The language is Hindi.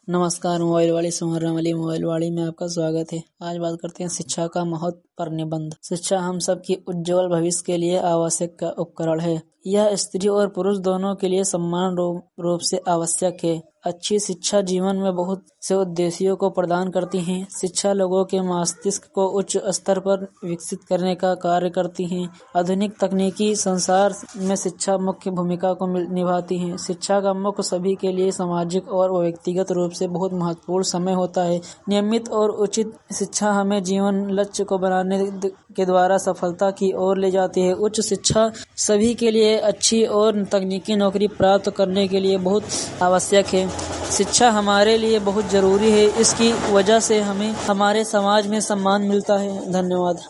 नमस्कार। मोबाइल वाली सुमरन वाली मोबाइल वाली में आपका स्वागत है। आज बात करते हैं शिक्षा का महत्व पर निबंध। शिक्षा हम सब की उज्जवल भविष्य के लिए आवश्यक उपकरण है। यह स्त्री और पुरुष दोनों के लिए समान रूप से आवश्यक है। अच्छी शिक्षा जीवन में बहुत से उद्देश्यों को प्रदान करती है। शिक्षा लोगों के मस्तिष्क को उच्च स्तर पर विकसित करने का कार्य करती है। आधुनिक तकनीकी संसार में शिक्षा मुख्य भूमिका को निभाती है। शिक्षा का मुख्य सभी के लिए सामाजिक और व्यक्तिगत रूप से बहुत महत्वपूर्ण समय होता है। नियमित और उचित शिक्षा हमें जीवन लक्ष्य को बनाने के द्वारा सफलता की ओर ले जाती है। उच्च शिक्षा सभी के लिए अच्छी और तकनीकी नौकरी प्राप्त करने के लिए बहुत आवश्यक है। शिक्षा हमारे लिए बहुत जरूरी है। इसकी वजह से हमें हमारे समाज में सम्मान मिलता है। धन्यवाद।